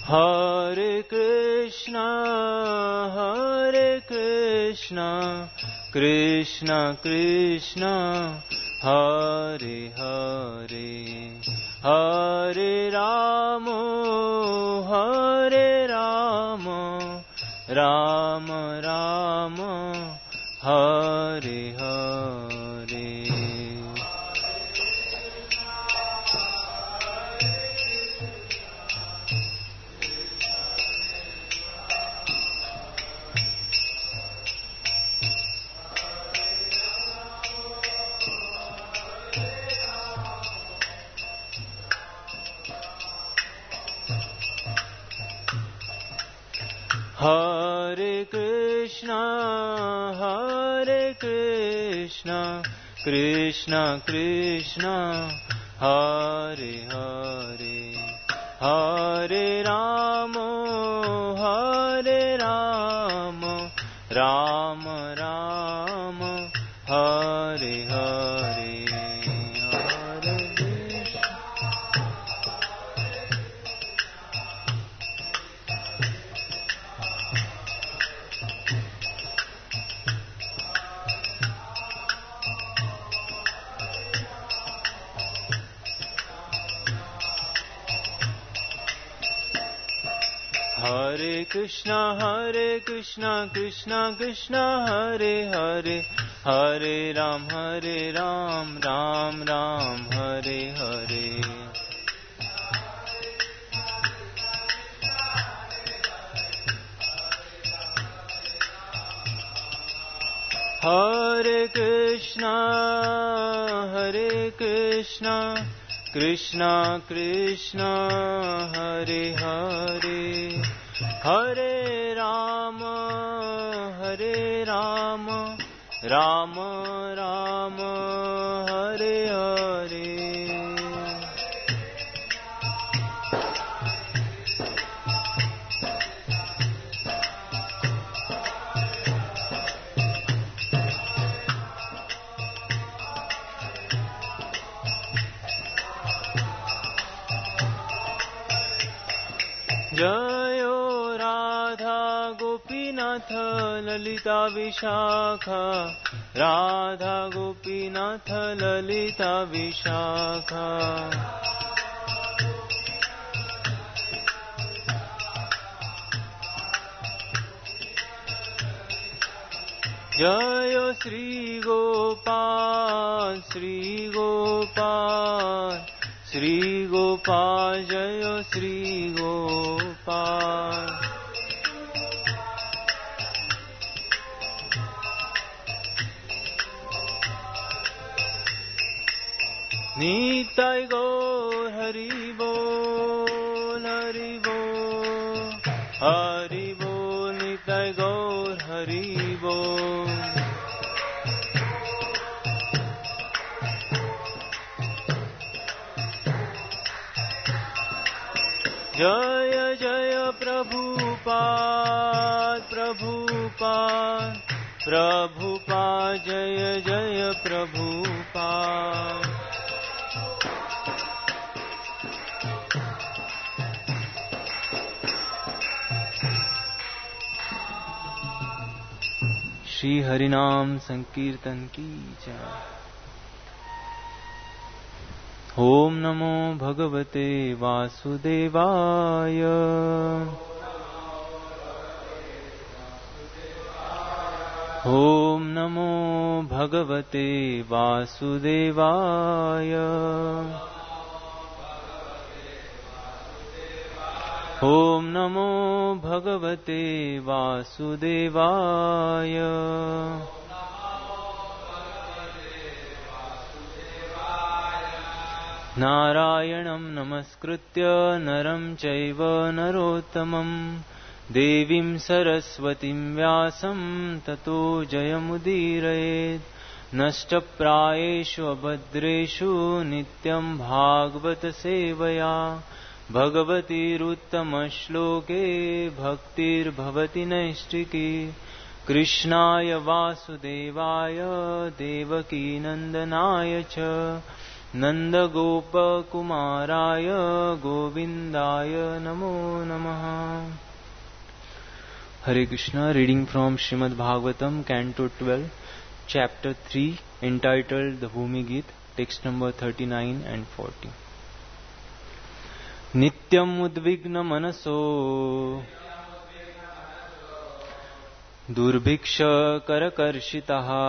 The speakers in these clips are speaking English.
Hare Krishna, Krishna Krishna, Hare Hare, Hare Rama, Rama Rama, Hare Hare. Hare Krishna, Krishna Krishna, Hare Hare, Hare Rama, Rama Rama, Hare Hare. Hare Krishna, Krishna Krishna, Hare Hare, Hare Ram, Ram Ram, Hare Hare. Hare Krishna, Krishna Krishna, Hare Hare, Hare Rama, Rama Rama, Hare Hare. जयो राधा गोपीनाथ ललिता विशाखा, राधा गोपीनाथ ललिता विशाखा. जयो श्री गोपाल, श्री गोपाल, जय श्री गोपाल. निताय गौर हरि बोल, हरि बोल, हरि बोल, निताय गौर हरि बोल. जय जय प्रभुपाद, प्रभुपाद, जय जय प्रभुपाद. श्री हरिनाम संकीर्तन की जय. ओम नमो भगवते वासुदेवाय. ओम नमो भगवते वासुदेवाय. ओम नमो भगवते वासुदेवाय. नारायणं नमस्कृत्य नरं चैव नरोत्तमं, देवीं सरस्वतीं व्यासं ततो जयमुदीरयेत्. नष्टप्रायेषु अभद्रेषु नित्यं भागवत सेवया, भगवतीरुत्तमश्लोके भक्तिर्भवति नैष्टिकी. कृष्णाय वासुदेवाय देवकीनन्दनाय च नन्दगोपकुमाराय गोविन्दाय नमो नमः. Hare Krishna. Reading from Srimad Bhagavatam, Canto 12, Chapter 3, entitled The Bhumi Geet, text number 39 and 40. Nityam udvigna manaso Durbhiksha karakarshitaha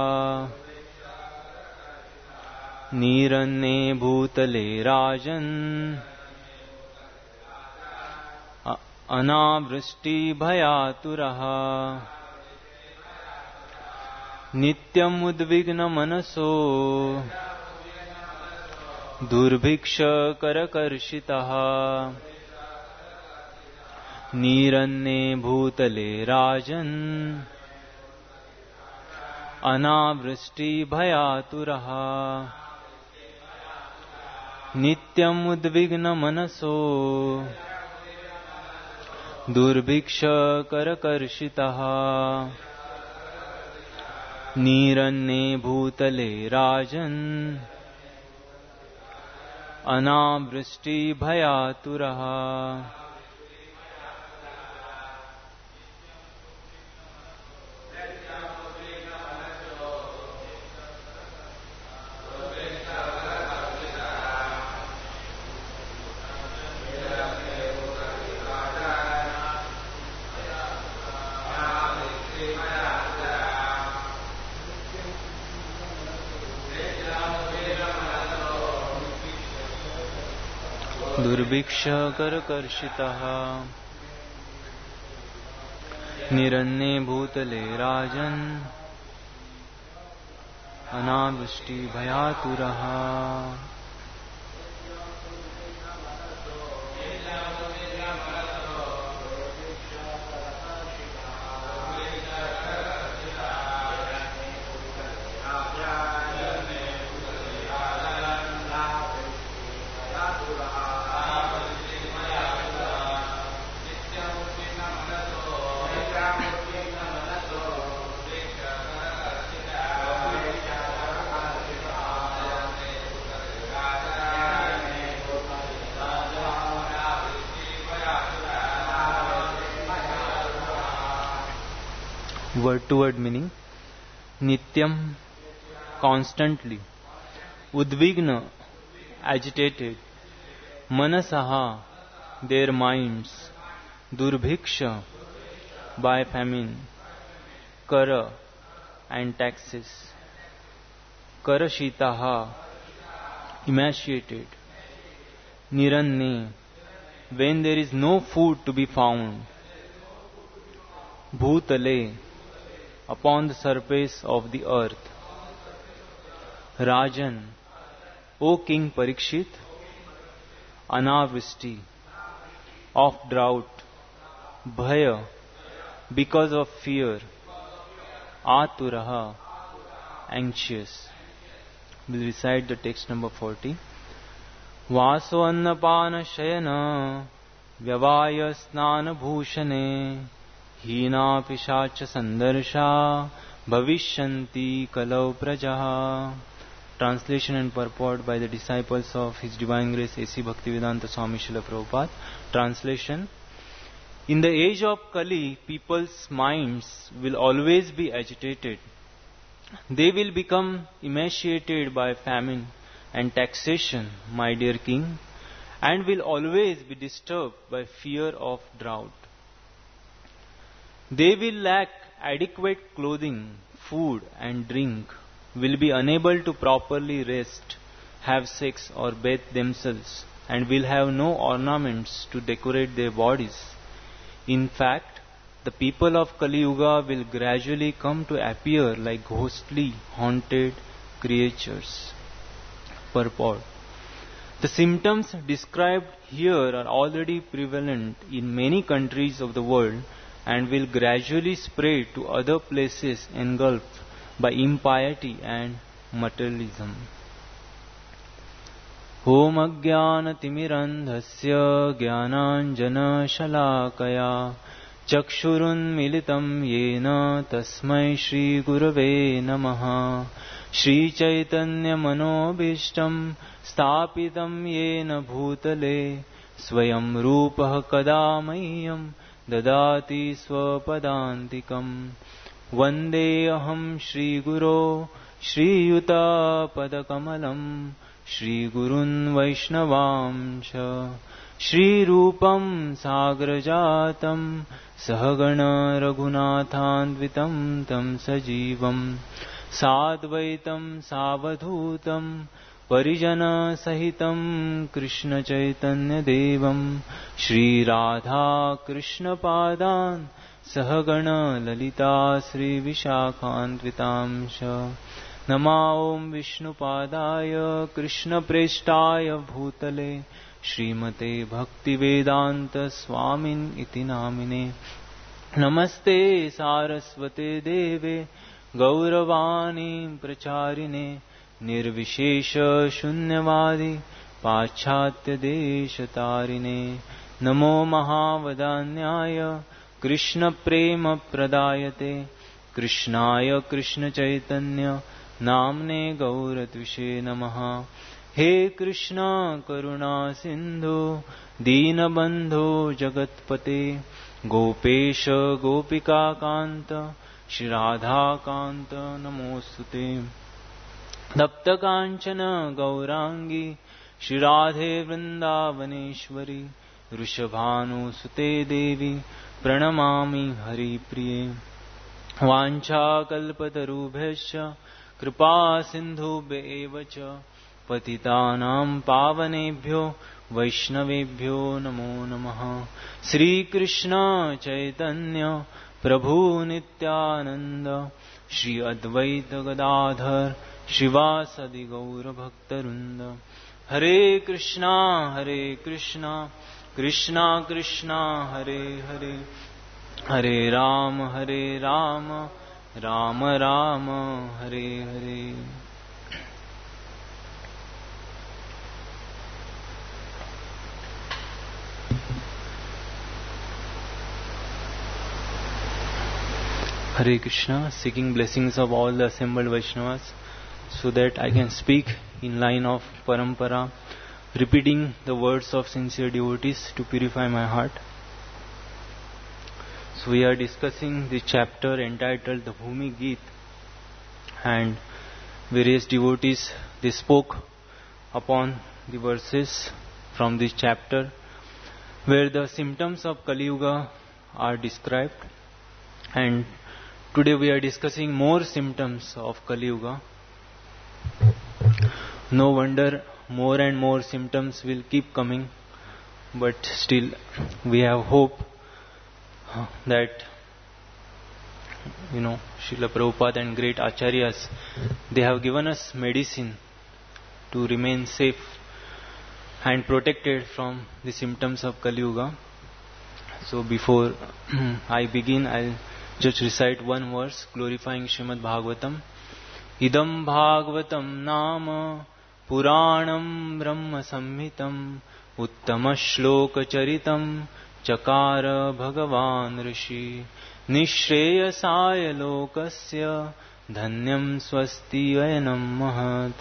Niranne bhutale rajan अनावृष्टि भयातुरः. नित्यम् उद्विग्न मनसो दुर्भिक्ष करकर्षितः नीरन्ने भूतले राजन् अनावृष्टि भयातुरः. नित्यम् उद्विग्न मनसो दुर्भिक्ष करकर्षितः नीरन्ने भूतले राजन् अनावृष्टि भयातुरः. दुर्भिक्ष करकर्षितः निरन्ने भूतले राजन् अनावृष्टि भयातुरः. Word to word meaning. Nityam, constantly. Udvigna, agitated. Manasaha, their minds. Durbhiksha, by famine. Kara, and taxes. Karashitaha, emaciated. Niranne, when there is no food to be found. Bhutale, upon the surface of the earth. Rajan, O King Parikshit. Anavristi, of drought. Bhaya, because of fear. Aturaha, anxious. We'll recite the text number 40. Vaso annapana shayana vyavaya snana bhushane हीना पिशाच संदर्शा भविष्यन्ति कलौ प्रजाः. Translation and purport by the disciples of His Divine Grace A.C. Bhaktivedanta Swami Srila Prabhupada. Translation. In the age of Kali, people's minds will always be agitated. They will become emaciated by famine and taxation, my dear King, and will always be disturbed by fear of drought. They will lack adequate clothing, food and drink, will be unable to properly rest, have sex or bathe themselves, and will have no ornaments to decorate their bodies. In fact, the people of Kali Yuga will gradually come to appear like ghostly, haunted creatures. Purport. The symptoms described here are already prevalent in many countries of the world and will gradually spread to other places engulfed by impiety and materialism. Om Ajnana Timirandhasya Jnananjana Shalakaya चक्षुरुन्मिलितं येन तस्मै श्रीगुरवे नमः। श्रीचैतन्यमनोभीष्टं स्थापितं येन भूतले स्वयं रूपः कदा मह्यं ददाति स्वपदान्तिकम्। वन्देऽहं श्रीगुरो श्रीयुतापदकमलं श्रीगुरुन् वैष्णवांश। श्रीरूपं साग्रजातं सहगण रघुनाथान्वितं तं सजीवं साद्वैतं सावधूतं परिजनसहितं कृष्णचैतन्यदेवं श्रीराधाकृष्णपादान् सहगण ललिता श्रीविशाखान्वितांश। नमो विष्णुपादाय कृष्णप्रेष्ठाय भूतले श्रीमते भक्तिवेदांत स्वामिन् इति नामिने। नमस्ते सारस्वते देवे गौरवाणी प्रचारिणे निर्विशेष शून्यवादी पाश्चात्य देशतारिणे। नमो महावदान्याय कृष्ण प्रेम प्रदायते कृष्णाय कृष्ण चैतन्य नामने गौरत्विषे नमः। हे कृष्ण करुणा सिंधु दीनबंधो जगत्पते गोपेश गोपिका कांत श्री राधा कांत नमोस्तुते। तप्त कांचन गौरांगी श्री राधे वृंदावनेश्वरी वृषभानुसुते देवी प्रणमामि हरिप्रिये। वाञ्छाकल्पतरुभ्यश्च कृपा सिन्धुभ्येव च पतितानां पावनेभ्यो वैष्णवेभ्यो नमो नमः। श्रीकृष्ण चैतन्य प्रभु नित्यानंद श्री अद्वैत गदाधर श्रीवासदि गौरभक्तवृंद। हरे Krishna Krishna Krishna Hare Hare Hare Ram Ram Ram Hare Hare. Hare Krishna, seeking blessings of all the assembled Vaishnavas so that I can speak in line of parampara, repeating the words of sincere devotees to purify my heart. So we are discussing the chapter entitled the Bhumi Geet, and various devotees they spoke upon the verses from this chapter where the symptoms of Kali Yuga are described, and today we are discussing more symptoms of Kali Yuga. No wonder more and more symptoms will keep coming, but still we have hope that Srila Prabhupada and great acharyas, they have given us medicine to remain safe and protected from the symptoms of Kali Yuga. So before I begin, I'll just recite one verse glorifying Srimad Bhagavatam. Idam Bhagavatam Nama Puranam Brahma Samhitam Uttama Shloka Charitam Chakara Bhagavan Rishi Nishreyasaya Lokasya Dhanyam Swasti Vayanam Mahat.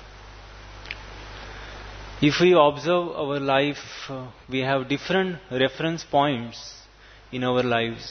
If we observe our life, we have different reference points in our lives.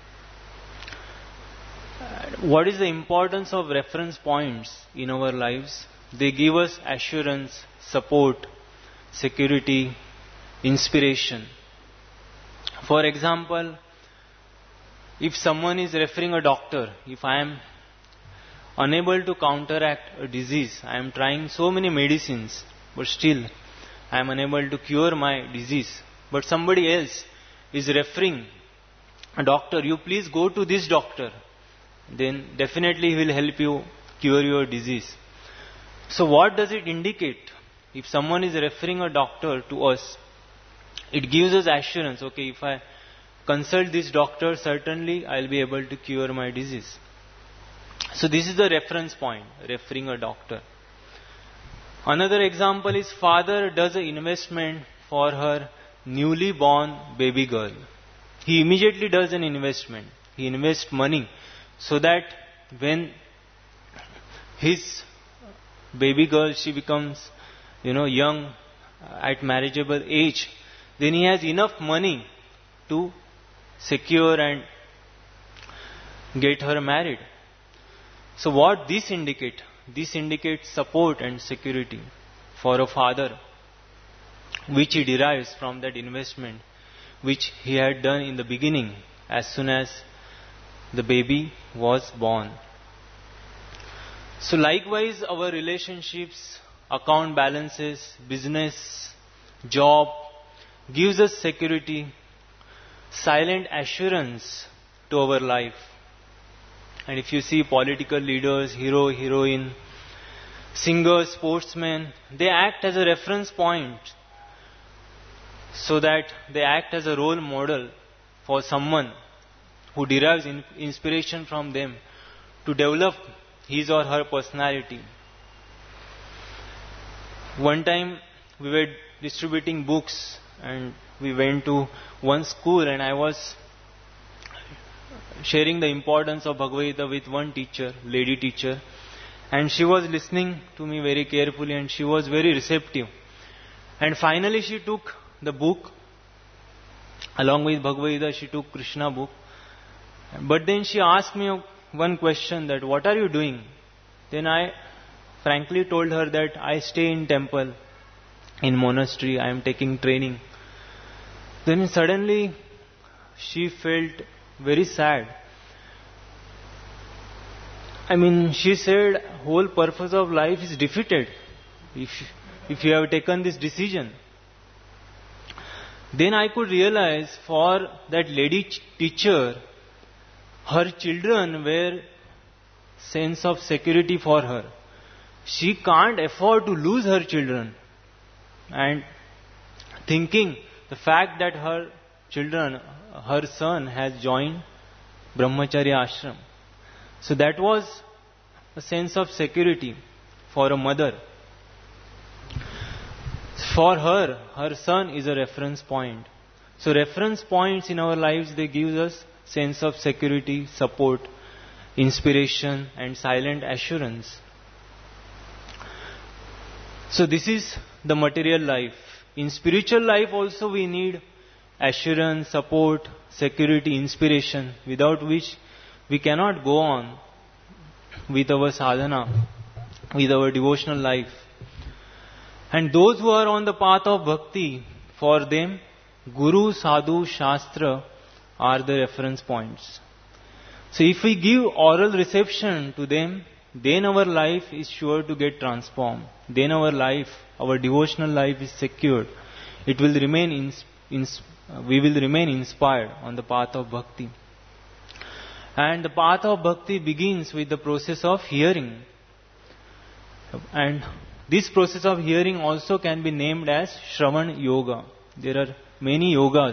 What is the importance of reference points in our lives? They give us assurance, support, security, inspiration. For example, if someone is referring a doctor, if I am unable to counteract a disease, I am trying so many medicines, but still I am unable to cure my disease, but somebody else is referring a doctor, you please go to this doctor, then definitely he will help you cure your disease. So what does it indicate? If someone is referring a doctor to us, it gives us assurance, okay, if I consult this doctor, certainly I will be able to cure my disease. So this is the reference point, referring a doctor. Another example is father does an investment for her newly born baby girl. he immediately does an investment. He invests money so that when his baby girl, she becomes, young, at marriageable age, then he has enough money to secure and get her married. So what this indicate? This indicates support and security for a father, which he derives from that investment which he had done in the beginning as soon as the baby was born. So likewise, our relationships, account balances, business, job, gives us security, silent assurance to our life. And if you see political leaders, hero, heroine, singers, sportsmen, they act as a reference point, so that they act as a role model for someone who derives inspiration from them to develop his or her personality. One time we were distributing books and we went to one school, and I was sharing the importance of Bhagavad Gita with one teacher, lady teacher, and she was listening to me very carefully and she was very receptive. And finally she took the book, along with Bhagavad Gita she took Krishna book. But then she asked me one question, that what are you doing? Then I frankly told her that I stay in temple, in monastery, I am taking training. Then suddenly she felt very sad. She said, whole purpose of life is defeated if you have taken this decision. Then I could realize, for that lady teacher, her children were sense of security for her. She can't afford to lose her children. And thinking the fact that her children, her son has joined Brahmacharya ashram. So that was a sense of security for a mother. For her, her son is a reference point. So reference points in our lives, they give us sense of security, support, inspiration and silent assurance. So this is the material life. In spiritual life also we need assurance, support, security, inspiration, without which we cannot go on with our sadhana, with our devotional life. And those who are on the path of bhakti, for them, Guru, Sadhu, Shastra are the reference points. So if we give oral reception to them, then our life is sure to get transformed. Then our life, our devotional life is secured. It will remain we will remain inspired on the path of bhakti. And the path of bhakti begins with the process of hearing. And this process of hearing also can be named as Shravan Yoga. There are many yogas,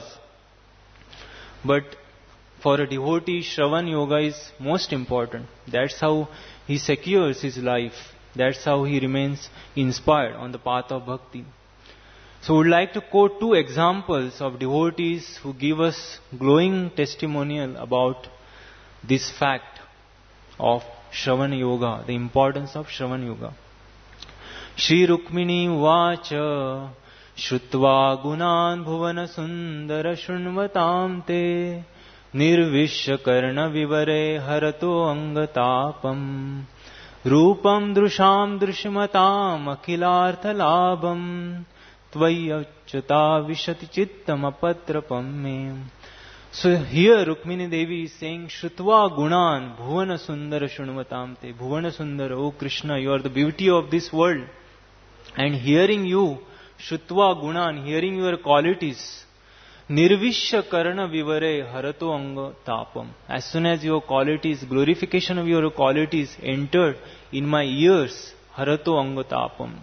but for a devotee, Shravan Yoga is most important. That's how he secures his life. That's how he remains inspired on the path of bhakti. So we would like to quote two examples of devotees who give us glowing testimonial about this fact of Shravan Yoga, the importance of Shravan Yoga. Shri Rukmini Vacha Shrutva Gunan Bhuvana Sundara Shunvatam Te Nirvishya Karna Vivare Harato Angatapam Rupam Drusham Drushmatam Akhilartha Labam Tvayachata Vishati Chittam Apatrapam Me. So here Rukmini Devi is saying, Shrutva Gunan Bhuvana Sundara Shunvatam Te. Bhuvana Sundara, O Krishna, you are the beauty of this world. And hearing you, Shrutva Gunan, hearing your qualities, Nirvishya Karana Vivare Harato Anga Tapam. As soon as your qualities, glorification of your qualities entered in my ears, Harato Anga Tapam,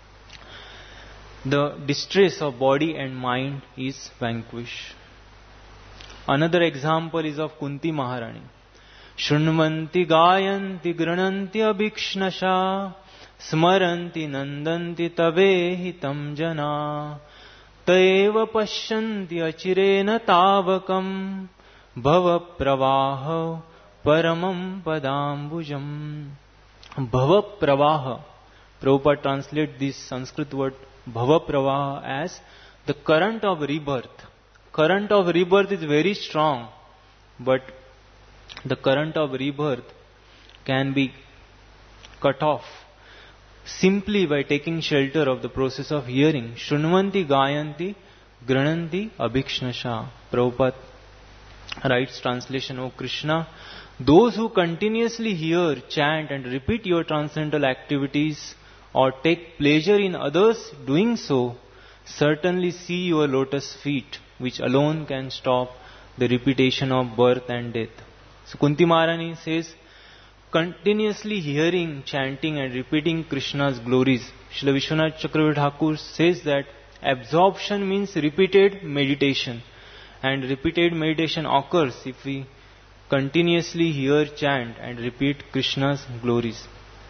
the distress of body and mind is vanquished. Another example is of Kunti Maharani. Shrunvanti Gayanti Grananti Abhikshnasha Smaranti Nandanti Tavehitam Jana Taeva pashyanti achirena tavakam bhava pravaha paramam padambujam. Bhava pravaha. Prabhupada translates this Sanskrit word bhava pravaha as the current of rebirth. Current of rebirth is very strong, but the current of rebirth can be cut off simply by taking shelter of the process of hearing. Shrunvanti gayanti grananti abhikshnasha. Prabhupada writes translation, O Krishna, those who continuously hear, chant and repeat your transcendental activities or take pleasure in others doing so, certainly see your lotus feet, which alone can stop the repetition of birth and death. So Kunti Maharani says, continuously hearing, chanting and repeating Krishna's glories. Srila Vishwanath Chakravarti Thakur says that absorption means repeated meditation. And repeated meditation occurs if we continuously hear, chant and repeat Krishna's glories.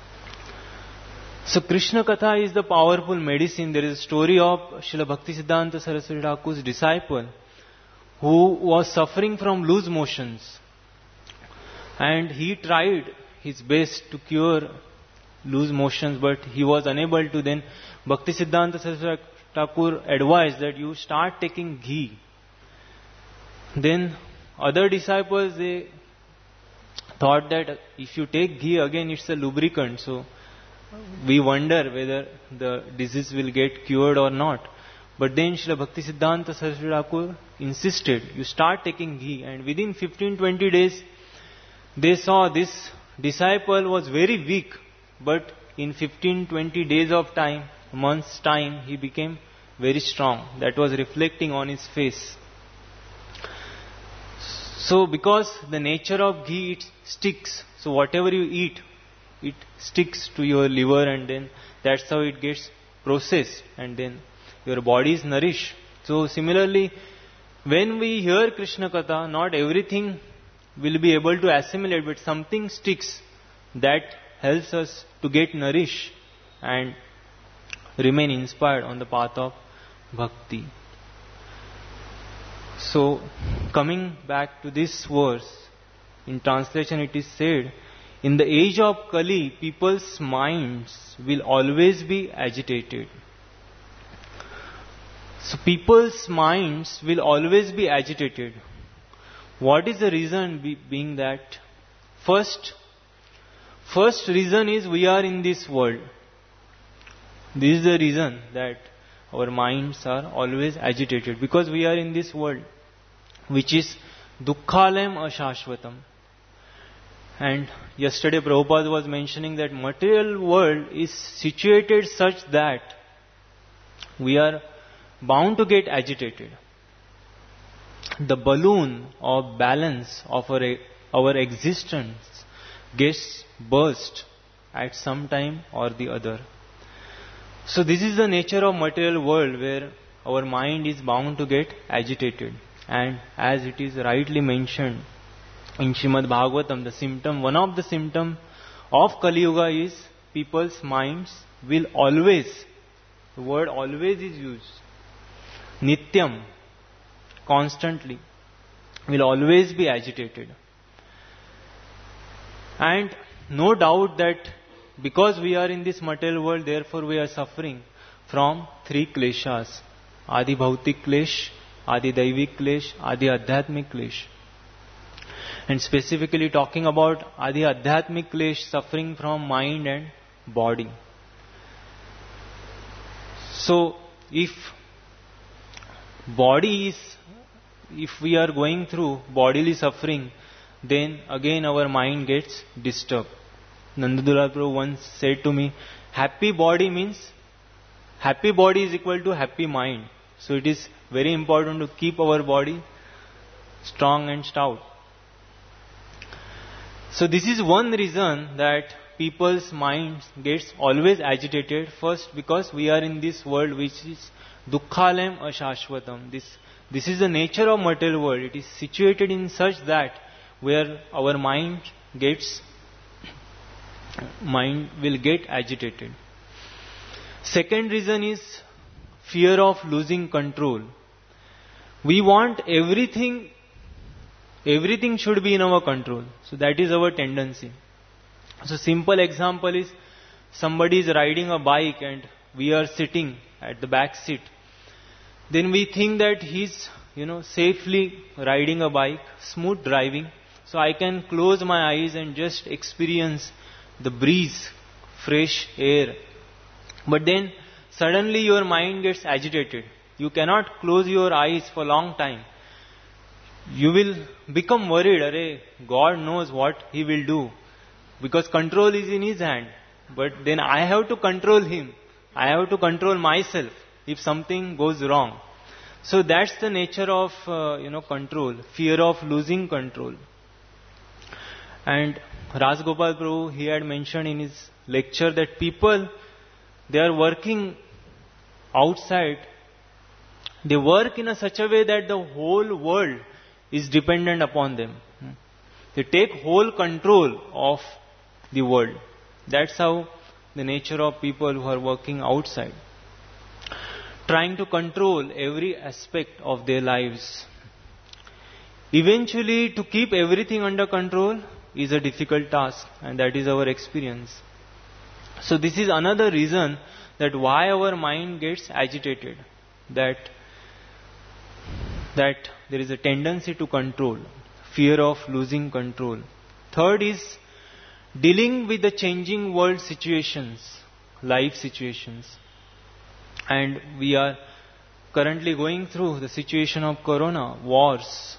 So Krishna Katha is the powerful medicine. There is a story of Srila Bhaktisiddhanta Saraswati Thakur's disciple who was suffering from loose motions. And he tried his best to cure loose motions, but he was unable to. Then Bhaktisiddhanta Saraswati Thakur advised that you start taking ghee. Then other disciples, they thought that if you take ghee again, it's a lubricant. So we wonder whether the disease will get cured or not. But then Srila Bhaktisiddhanta Saraswati Thakur insisted, you start taking ghee. And within 15-20 days, they saw this disciple was very weak. But in 15-20 days of time, months time, he became very strong. That was reflecting on his face. So because the nature of ghee, it sticks. So whatever you eat, it sticks to your liver, and then that's how it gets processed, and then your body is nourished. So similarly, when we hear Krishna Katha, not everything will be able to assimilate, but something sticks that helps us to get nourished and remain inspired on the path of bhakti. So, coming back to this verse, in translation it is said, in the age of Kali, people's minds will always be agitated. So, people's minds will always be agitated. What is the reason being that? First reason is we are in this world. This is the reason that our minds are always agitated, because we are in this world, which is dukkhalayam ashashvatam. And yesterday Prabhupada was mentioning that material world is situated such that we are bound to get agitated. The balloon of balance of our existence gets burst at some time or the other. So this is the nature of material world, where our mind is bound to get agitated. And as it is rightly mentioned in Srimad Bhagavatam, one of the symptoms of Kali Yuga is people's minds will always, the word always is used, nityam, constantly, will always be agitated. And no doubt that because we are in this material world, therefore we are suffering from three kleshas: Adi Bhautik Klesh, Adi Daivik Klesh, Adi Adhyatmik Klesh. And specifically talking about Adi Adhyatmik Klesh, suffering from mind and body. So if we are going through bodily suffering, then again our mind gets disturbed. Nandadulal Prabhu once said to me, happy body is equal to happy mind. So it is very important to keep our body strong and stout. So this is one reason that people's minds gets always agitated. First, because we are in this world which is dukkhalayam ashashvatam. This is the nature of material world. It is situated in such that where our mind will get agitated. Second reason is fear of losing control. We want everything should be in our control. So that is our tendency. So simple example is, somebody is riding a bike and we are sitting at the back seat. Then we think that he's, safely riding a bike, smooth driving. So I can close my eyes and just experience the breeze, fresh air. But then suddenly your mind gets agitated. You cannot close your eyes for a long time. You will become worried. Arey, God knows what He will do. Because control is in His hand. But then I have to control Him. I have to control myself if something goes wrong. So that's the nature of, control. Fear of losing control. And Rajgopal Prabhu, he had mentioned in his lecture that people, they are working outside. They work in such a way that the whole world is dependent upon them. They take whole control of the world. That's how the nature of people who are working outside. Trying to control every aspect of their lives. Eventually, to keep everything under control is a difficult task, and that is our experience. So this is another reason that why our mind gets agitated. That there is a tendency to control, fear of losing control. Third is dealing with the changing world situations, life situations. And we are currently going through the situation of corona, wars.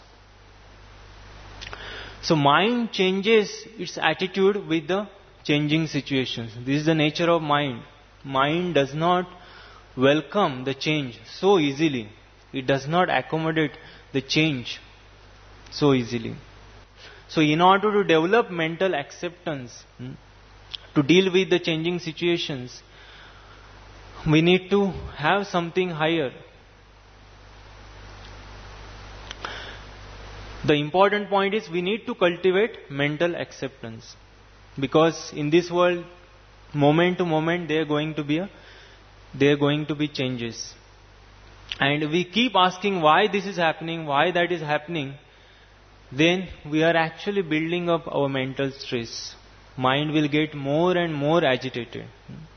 So mind changes its attitude with the changing situations. This is the nature of mind. Mind does not welcome the change so easily. It does not accommodate the change so easily. So in order to develop mental acceptance, to deal with the changing situations, we need to have something higher. The important point is we need to cultivate mental acceptance. Because in this world, moment to moment, there are going to be changes. And we keep asking why this is happening, why that is happening. Then we are actually building up our mental stress. Mind will get more and more agitated.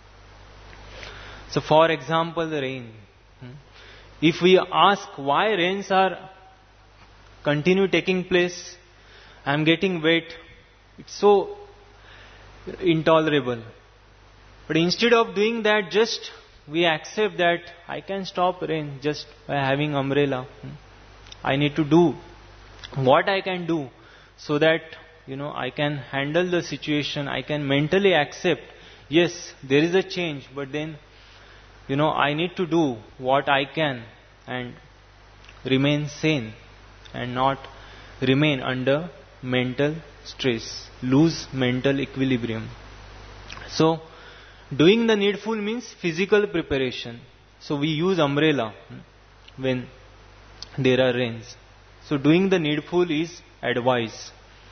So for example, the rain. If we ask why rains are continue taking place, I am getting wet, it's so intolerable. But instead of doing that, just we accept that I can stop rain just by having umbrella. I need to do what I can do so that I can handle the situation. I can mentally accept, yes, there is a change, but then I need to do what I can and remain sane and not remain under mental stress, lose mental equilibrium. So, doing the needful means physical preparation. So, we use umbrella when there are rains. So, doing the needful is advice.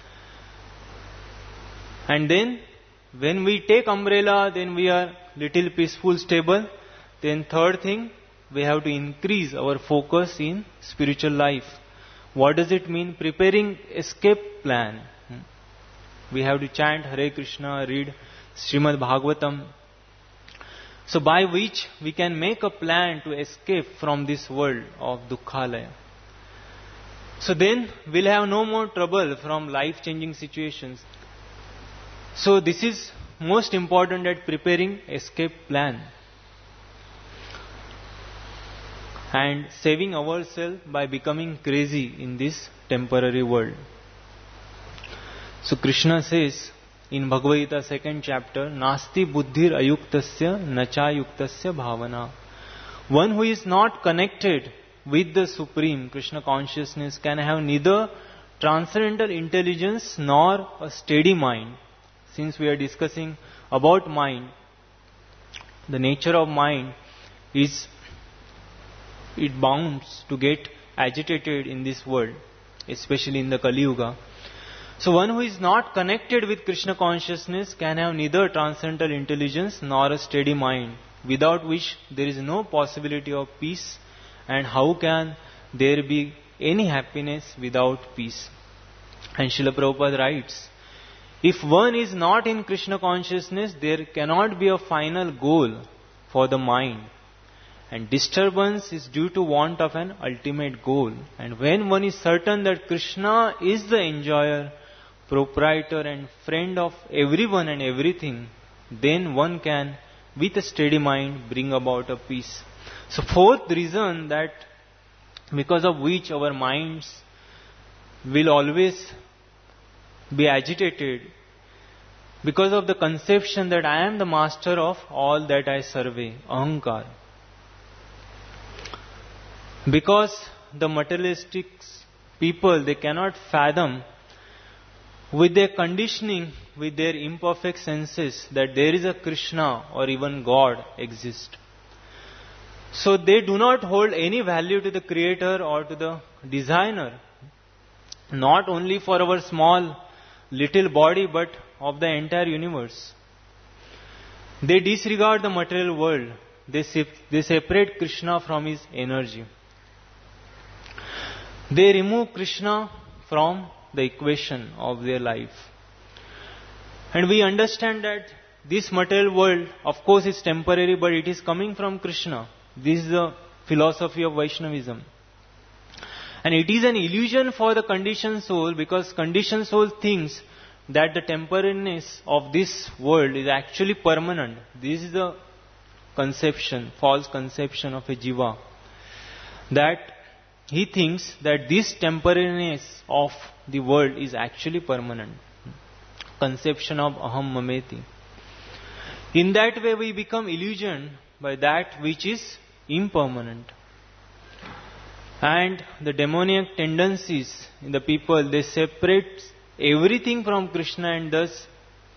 And then, when we take umbrella, then we are little peaceful, stable. Then third thing, we have to increase our focus in spiritual life. What does it mean? Preparing escape plan. We have to chant Hare Krishna, read Srimad Bhagavatam. So by which we can make a plan to escape from this world of Dukkhalaya. So then we'll have no more trouble from life-changing situations. So this is most important at preparing escape plan. And saving ourselves by becoming crazy in this temporary world. So Krishna says in Bhagavad Gita 2nd chapter, Nasti buddhir ayuktasya nacha yuktasya bhavana. One who is not connected with the Supreme Krishna consciousness can have neither transcendental intelligence nor a steady mind. Since we are discussing about mind, the nature of mind is it bounds to get agitated in this world, especially in the Kali Yuga. So one who is not connected with Krishna consciousness can have neither transcendental intelligence nor a steady mind. without which there is no possibility of peace, and how can there be any happiness without peace? And Srila Prabhupada writes, if one is not in Krishna consciousness, there cannot be a final goal for the mind. And disturbance is due to want of an ultimate goal. And when one is certain that Krishna is the enjoyer, proprietor and friend of everyone and everything, then one can, with a steady mind, bring about a peace. So fourth reason that because of which our minds will always be agitated, because of the conception that I am the master of all that I survey, ahankar. Because the materialistic people, they cannot fathom with their conditioning, with their imperfect senses, that there is a Krishna or even God exist. So they do not hold any value to the creator or to the designer, not only for our small little body but of the entire universe. They disregard the material world. They separate Krishna from his energy. They remove Krishna from the equation of their life. And we understand that this material world, of course, is temporary, but it is coming from Krishna. This is the philosophy of Vaishnavism. And it is an illusion for the conditioned soul, because conditioned soul thinks that the temporariness of this world is actually permanent. This is the conception, false conception of a jiva. That he thinks that this temporariness of the world is actually permanent. Conception of aham mameti. In that way we become illusioned by that which is impermanent. And the demoniac tendencies in the people, they separate everything from Krishna, and thus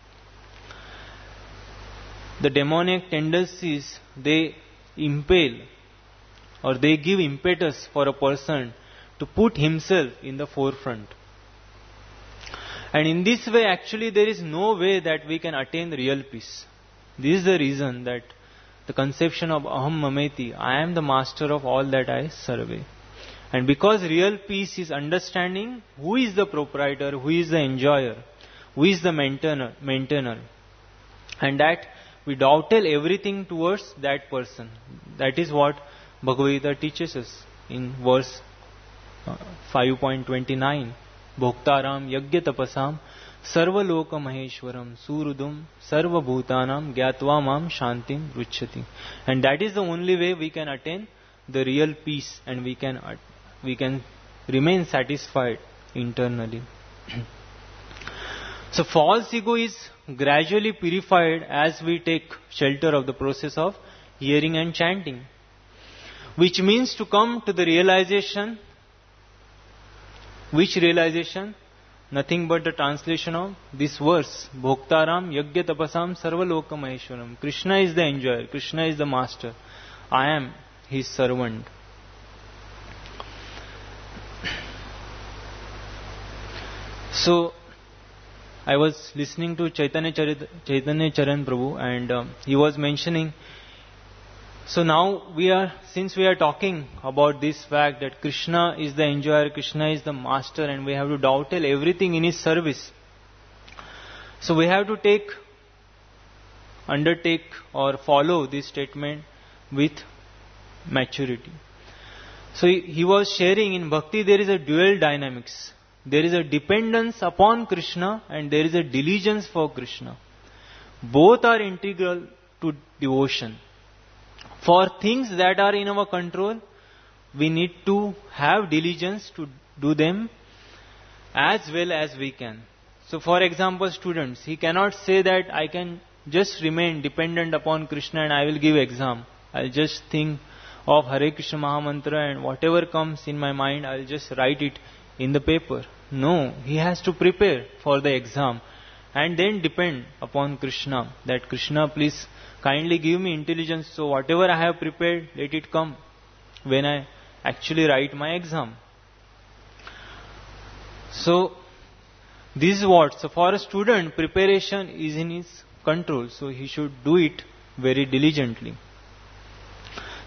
the demoniac tendencies, they impel or they give impetus for a person to put himself in the forefront. And in this way, actually, there is no way that we can attain real peace. This is the reason that the conception of aham mameti, I am the master of all that I survey. And because real peace is understanding who is the proprietor, who is the enjoyer, who is the maintainer, and that we dovetail everything towards that person. That is what Bhagavad Gita teaches us in verse 5.29. Bhoktaram yagya tapasam sarva loka maheshwaram surudum sarva bhutanam gyatva mam shantim ruchyati. And that is the only way we can attain the real peace, and we can remain satisfied internally. So false ego is gradually purified as we take shelter of the process of hearing and chanting, which means to come to the realization. Which realization? Nothing but the translation of this verse. Bhoktaram yagya tapasam sarva loka maheshwaram. Krishna is the enjoyer. Krishna is the master. I am his servant. So, I was listening to Chaitanya Charan Prabhu, and he was mentioning. So now since we are talking about this fact that Krishna is the enjoyer, Krishna is the master, and we have to dovetail everything in his service. So we have to undertake or follow this statement with maturity. So he was sharing, in bhakti there is a dual dynamics. There is a dependence upon Krishna and there is a diligence for Krishna. Both are integral to devotion. For things that are in our control, we need to have diligence to do them as well as we can. So for example, students, he cannot say that I can just remain dependent upon Krishna and I will give exam. I'll just think of Hare Krishna Mahamantra and whatever comes in my mind, I'll just write it in the paper. No, he has to prepare for the exam and then depend upon Krishna, that Krishna, please kindly give me intelligence, so whatever I have prepared, let it come when I actually write my exam. So this is what. So for a student, preparation is in his control, so he should do it very diligently.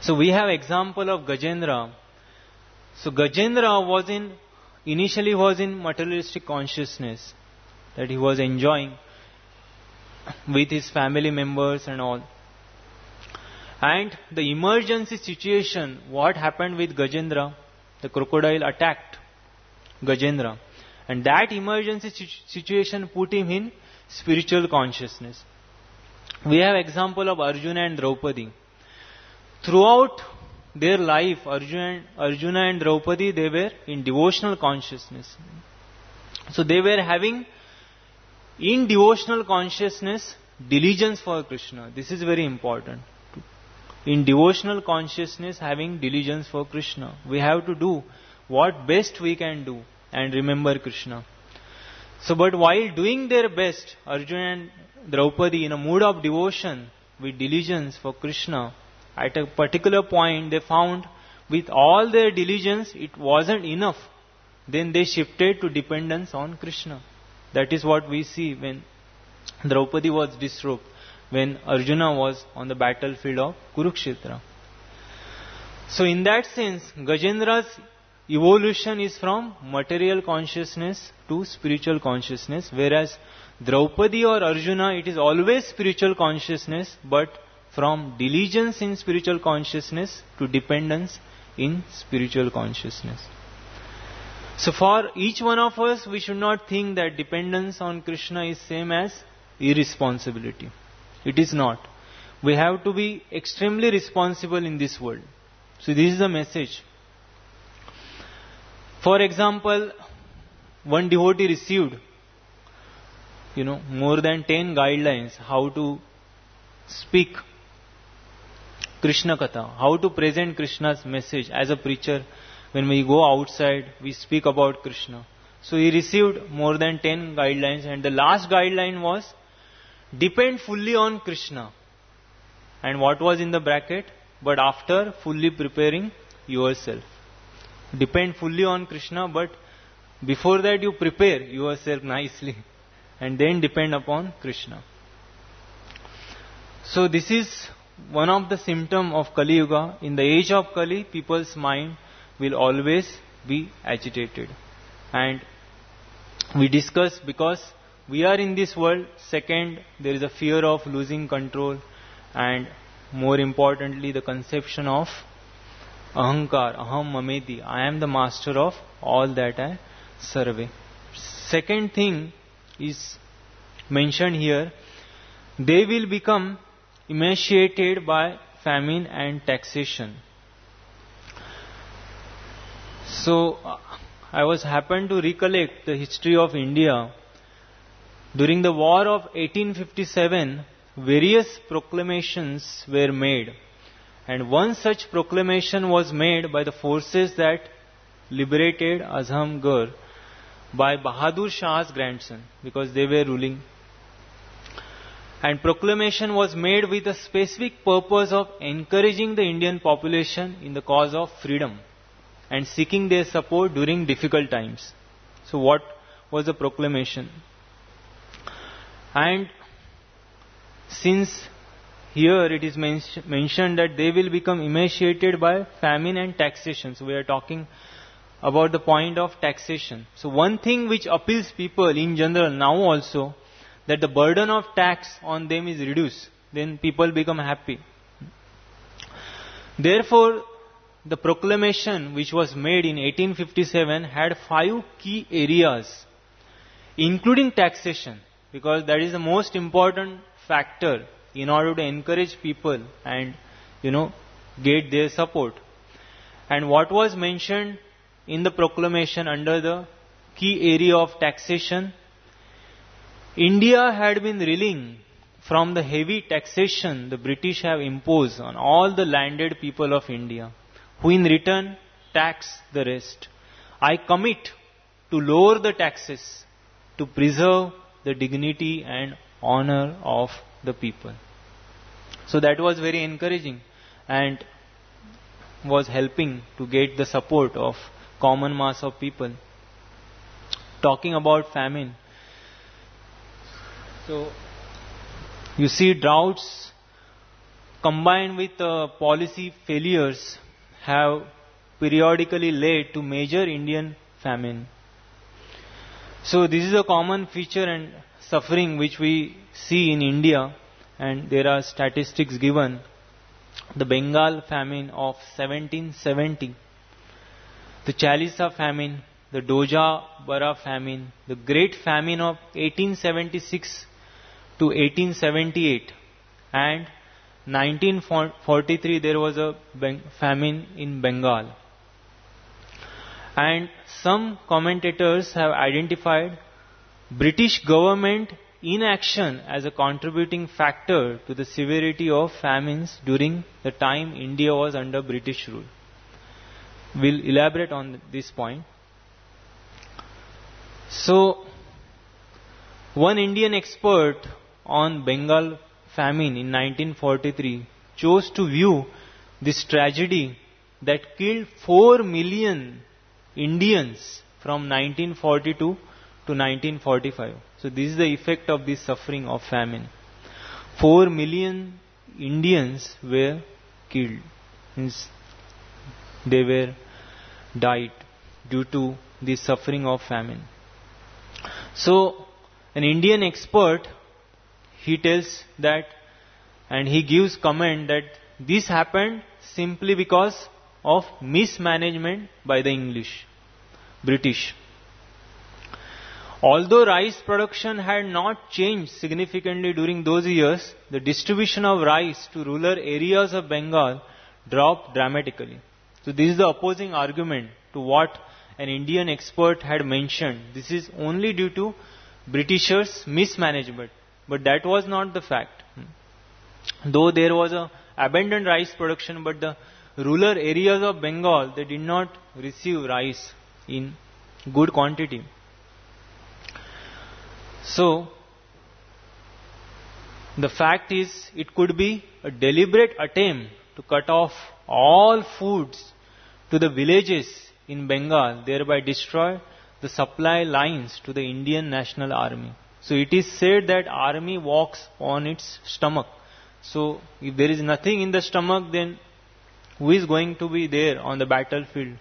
So we have example of Gajendra. So Gajendra initially was in materialistic consciousness, that he was enjoying with his family members and all. And the emergency situation, what happened with Gajendra? The crocodile attacked Gajendra. And that emergency situation put him in spiritual consciousness. We have example of Arjuna and Draupadi. Throughout their life, Arjuna and Draupadi, they were in devotional consciousness. So they were having, in devotional consciousness, diligence for Krishna. This is very important. In devotional consciousness, having diligence for Krishna. We have to do what best we can do and remember Krishna. So, but while doing their best, Arjuna and Draupadi, in a mood of devotion, with diligence for Krishna, at a particular point they found with all their diligence it wasn't enough. Then they shifted to dependence on Krishna. That is what we see when Draupadi was disrobed, when Arjuna was on the battlefield of Kurukshetra. So in that sense, Gajendra's evolution is from material consciousness to spiritual consciousness, whereas Draupadi or Arjuna, it is always spiritual consciousness, but from diligence in spiritual consciousness to dependence in spiritual consciousness. So for each one of us, we should not think that dependence on Krishna is same as irresponsibility. It is not. We have to be extremely responsible in this world. So this is the message. For example, one devotee received, more than 10 guidelines how to speak Krishna Katha, how to present Krishna's message as a preacher. When we go outside, we speak about Krishna. So he received more than 10 guidelines, and the last guideline was, depend fully on Krishna. And what was in the bracket? But after fully preparing yourself. Depend fully on Krishna, but before that you prepare yourself nicely. And then depend upon Krishna. So this is one of the symptoms of Kali Yuga. In the age of Kali, people's mind will always be agitated. And we discuss, because we are in this world, second, there is a fear of losing control, and more importantly, the conception of ahankar, aham mameti, I am the master of all that I survey. Second thing is mentioned here, they will become emaciated by famine and taxation. So, I was happened to recollect the history of India. During the war of 1857, various proclamations were made. And one such proclamation was made by the forces that liberated Azamgarh by Bahadur Shah's grandson, because they were ruling. And proclamation was made with a specific purpose of encouraging the Indian population in the cause of freedom and seeking their support during difficult times. So what was the proclamation? And since here it is mentioned that they will become emaciated by famine and taxation. So we are talking about the point of taxation. So one thing which appeals people in general now also, that the burden of tax on them is reduced. Then people become happy. Therefore, the proclamation which was made in 1857 had 5 key areas, including taxation, because that is the most important factor in order to encourage people and, get their support. And what was mentioned in the proclamation under the key area of taxation, India had been reeling from the heavy taxation the British have imposed on all the landed people of India, who in return tax the rest. I commit to lower the taxes to preserve the dignity and honor of the people. So that was very encouraging and was helping to get the support of common mass of people. Talking about famine. So you see droughts combined with policy failures, have periodically led to major Indian famine. So this is a common feature and suffering which we see in India, and there are statistics given. The Bengal famine of 1770, the Chalisa famine, the Doja Bara famine, the Great Famine of 1876 to 1878, and 1943 there was a famine in Bengal. And some commentators have identified British government inaction as a contributing factor to the severity of famines during the time India was under British rule. We'll elaborate on this point. So, one Indian expert on Bengal famine in 1943 chose to view this tragedy that killed 4 million Indians from 1942 to 1945. So this is the effect of this suffering of famine. 4 million Indians were killed. Means they were died due to the suffering of famine. So an Indian expert, he tells that, and he gives comment that this happened simply because of mismanagement by the British. Although rice production had not changed significantly during those years, the distribution of rice to rural areas of Bengal dropped dramatically. So this is the opposing argument to what an Indian expert had mentioned. This is only due to Britishers' mismanagement. But that was not the fact. Though there was a abundant rice production, but the rural areas of Bengal, they did not receive rice in good quantity. So, the fact is, it could be a deliberate attempt to cut off all foods to the villages in Bengal, thereby destroy the supply lines to the Indian National Army. So it is said that army walks on its stomach. So if there is nothing in the stomach, then who is going to be there on the battlefield?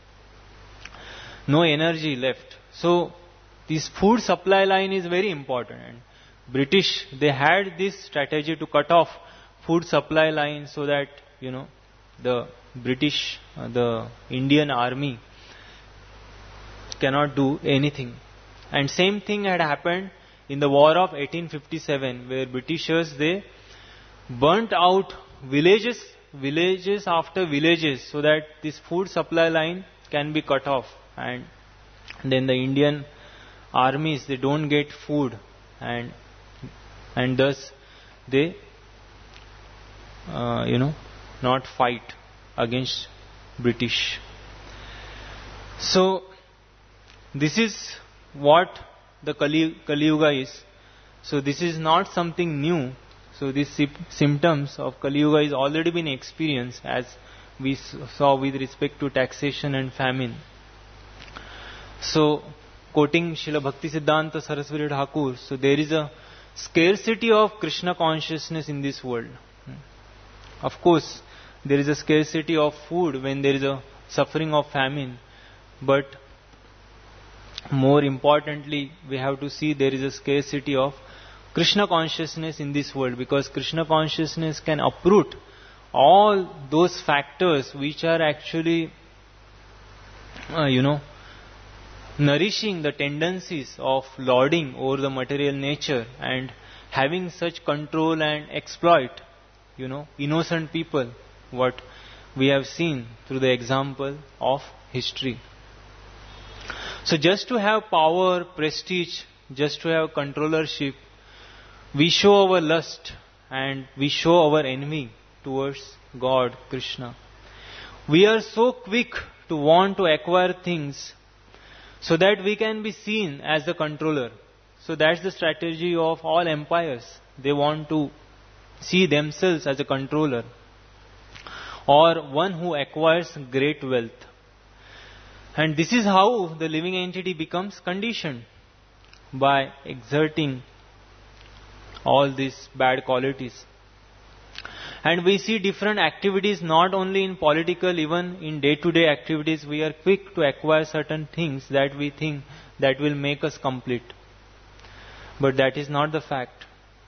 No energy left. So this food supply line is very important. And British, they had this strategy to cut off food supply line so that, the British, the Indian army cannot do anything. And same thing had happened in the war of 1857, where Britishers, they burnt out villages after villages so that this food supply line can be cut off. And then the Indian armies, they don't get food, and thus they not fight against British. So this is what the Kali Yuga is. So this is not something new. So these symptoms of Kali Yuga is already been experienced, as we saw with respect to taxation and famine. So quoting Srila Bhakti Siddhanta Saraswati Thakur, so there is a scarcity of Krishna consciousness in this world. Of course, there is a scarcity of food when there is a suffering of famine, but more importantly, we have to see there is a scarcity of Krishna consciousness in this world, because Krishna consciousness can uproot all those factors which are actually, nourishing the tendencies of lording over the material nature and having such control and exploit, innocent people, what we have seen through the example of history. So just to have power, prestige, just to have controllership, we show our lust and we show our envy towards God, Krishna. We are so quick to want to acquire things so that we can be seen as the controller. So that's the strategy of all empires. They want to see themselves as a controller or one who acquires great wealth. And this is how the living entity becomes conditioned, by exerting all these bad qualities. And we see different activities, not only in political, even in day-to-day activities, we are quick to acquire certain things that we think that will make us complete. But that is not the fact.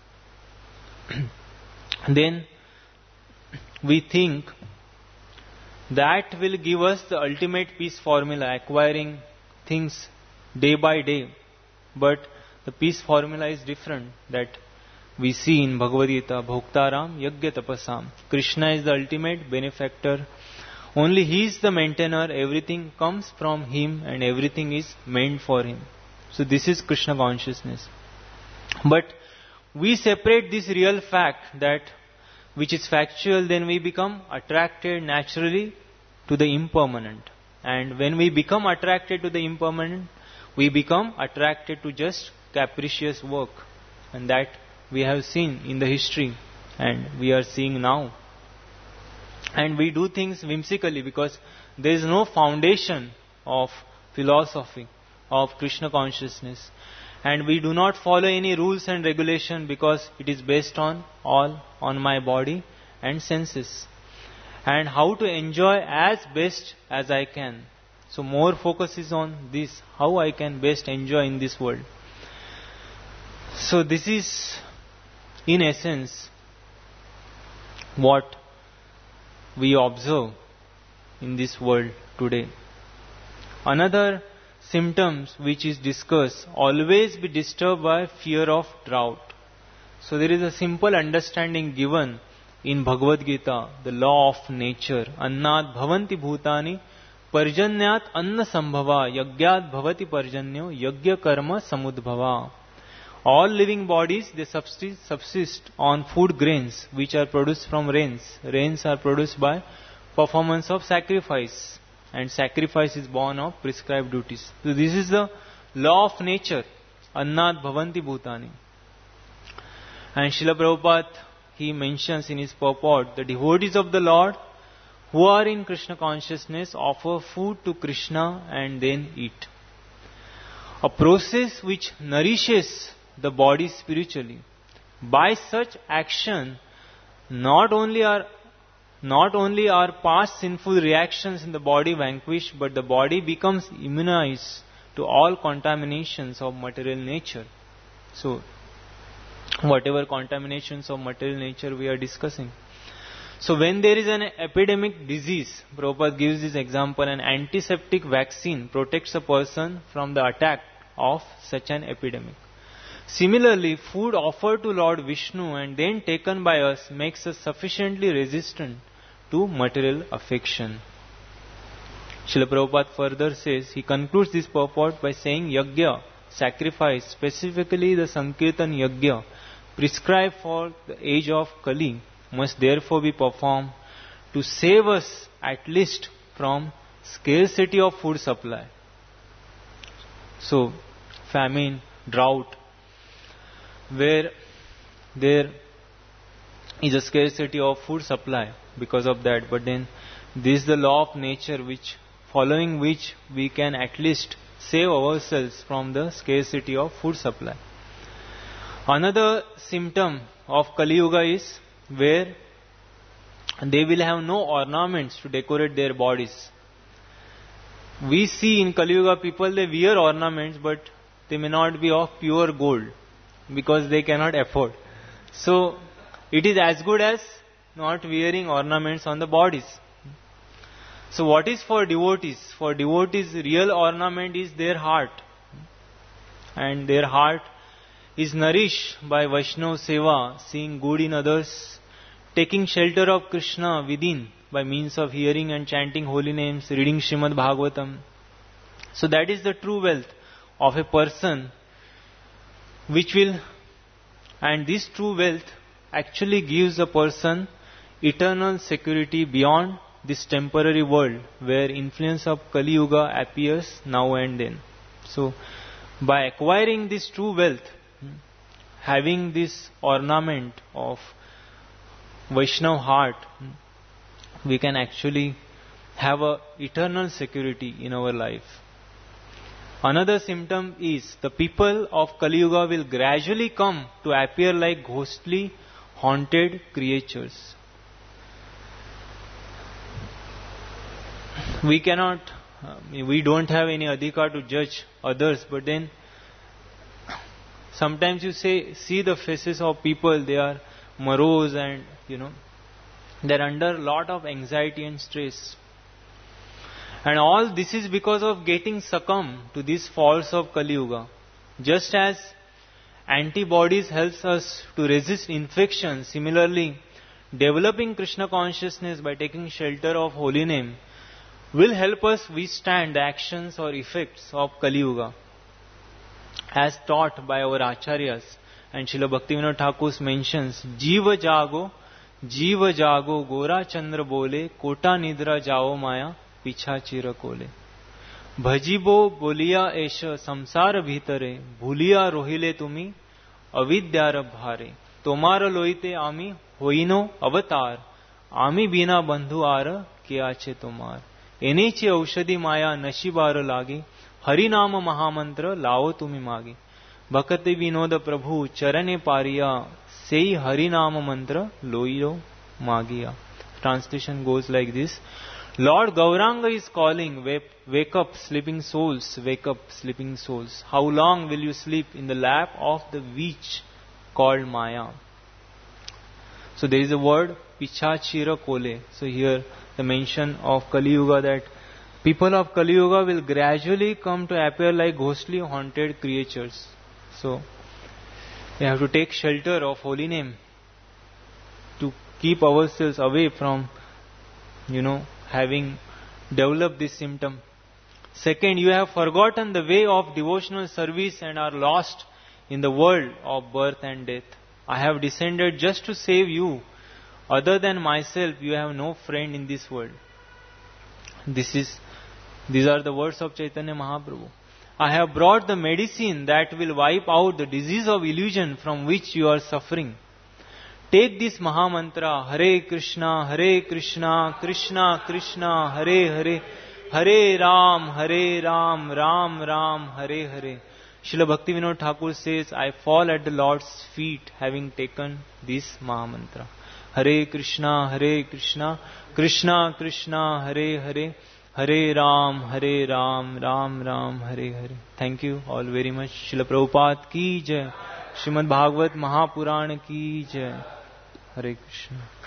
Then we think that will give us the ultimate peace formula, acquiring things day by day. But the peace formula is different, that we see in Bhagavad Gita, Bhoktaram Yagya Tapasam. Krishna is the ultimate benefactor. Only He is the maintainer. Everything comes from Him and everything is meant for Him. So this is Krishna consciousness. But we separate this real fact, that which is factual, then we become attracted naturally to the impermanent. And when we become attracted to the impermanent, we become attracted to just capricious work. And that we have seen in the history and we are seeing now. And we do things whimsically because there is no foundation of philosophy of Krishna consciousness. And we do not follow any rules and regulation because it is based on all on my body and senses. And how to enjoy as best as I can. So more focus is on this, how I can best enjoy in this world. So this is in essence what we observe in this world today. Another symptoms which is discussed, always be disturbed by fear of drought. So there is a simple understanding given in Bhagavad Gita, the law of nature. Annat bhavanti bhutani parjanyat anna sambhava yagyat bhavati parjanyo yagya karma samudbhava. All living bodies, they subsist on food grains which are produced from rains. Rains are produced by performance of sacrifice, and sacrifice is born of prescribed duties. So this is the law of nature. Annat bhavanti bhutani. And Srila Prabhupada, he mentions in his purport, the devotees of the Lord who are in Krishna consciousness offer food to Krishna and then eat. A process which nourishes the body spiritually. By such action, not only are past sinful reactions in the body vanquished, but the body becomes immunized to all contaminations of material nature. So, whatever contaminations of material nature we are discussing. So when there is an epidemic disease, Prabhupada gives this example, an antiseptic vaccine protects a person from the attack of such an epidemic. Similarly, food offered to Lord Vishnu and then taken by us makes us sufficiently resistant to material affection. Srila Prabhupada further says, he concludes this purport by saying, Yagya, sacrifice, specifically the Sankirtan Yagya, prescribed for the age of Kali, must therefore be performed to save us at least from scarcity of food supply. So, famine, drought, where there is a scarcity of food supply because of that, but then this is the law of nature following which we can at least save ourselves from the scarcity of food supply. Another symptom of Kali Yuga is where they will have no ornaments to decorate their bodies. We see in Kali Yuga people, they wear ornaments, but they may not be of pure gold because they cannot afford. So it is as good as not wearing ornaments on the bodies. So what is for devotees? For devotees, real ornament is their heart. And their heart is nourished by Vaishnava Seva, seeing good in others, taking shelter of Krishna within by means of hearing and chanting holy names, reading Srimad Bhagavatam. So that is the true wealth of a person, and this true wealth actually gives a person eternal security beyond this temporary world where influence of Kali Yuga appears now and then. So by acquiring this true wealth, having this ornament of Vaishnava heart, we can actually have a eternal security in our life. Another symptom is the people of Kali Yuga will gradually come to appear like ghostly, haunted creatures. we cannot, we don't have any adhikar to judge others, but then sometimes you see the faces of people, they are morose and, they're under a lot of anxiety and stress. And all this is because of getting succumbed to these faults of Kali Yuga. Just as antibodies helps us to resist infection, similarly, developing Krishna consciousness by taking shelter of holy name will help us withstand the actions or effects of Kali Yuga, as taught by our acharyas. And Srila Bhaktivinoda Thakur mentions, Jiva jago, Gora Chandra bole, Kota nidra jao maya, Picha chira kole. Bhajibo bolia esha samsara bhitare, Bhuliya rohile tumi, Avidyara bhare. Tomara loite ami hoino avatar, Ami bina bandhu ara, ke ache tomar. Eneche aushadi maya nashibara lagi, Harinama Mahamantra lao tumi magi. Bhakati Vinoda Prabhu Charane Pariya Sei Harinama Mantra Loyo Magiya. Translation goes like this. Lord Gauranga is calling, wake up sleeping souls, wake up sleeping souls. How long will you sleep in the lap of the witch called Maya? So there is a word Pichachira Kole. So here the mention of Kali Yuga, that people of Kali Yuga will gradually come to appear like ghostly haunted creatures. So we have to take shelter of holy name to keep ourselves away from, having developed this symptom. Second, you have forgotten the way of devotional service and are lost in the world of birth and death. I have descended just to save you. Other than myself, you have no friend in this world. These are the words of Chaitanya Mahaprabhu. I have brought the medicine that will wipe out the disease of illusion from which you are suffering. Take this Mahamantra, Hare Krishna, Krishna Krishna, Hare Hare, Hare Ram, Ram Ram, Hare Hare. Srila Bhaktivinoda Thakur says, I fall at the Lord's feet having taken this Mahamantra. Hare Krishna, Krishna Krishna, Hare Hare, Hare Ram, Ram Ram, Hare Hare. Thank you all very much. Srila Prabhupada ki jai. Srimad Bhagavad Mahapuran ki jai. Hare Krishna.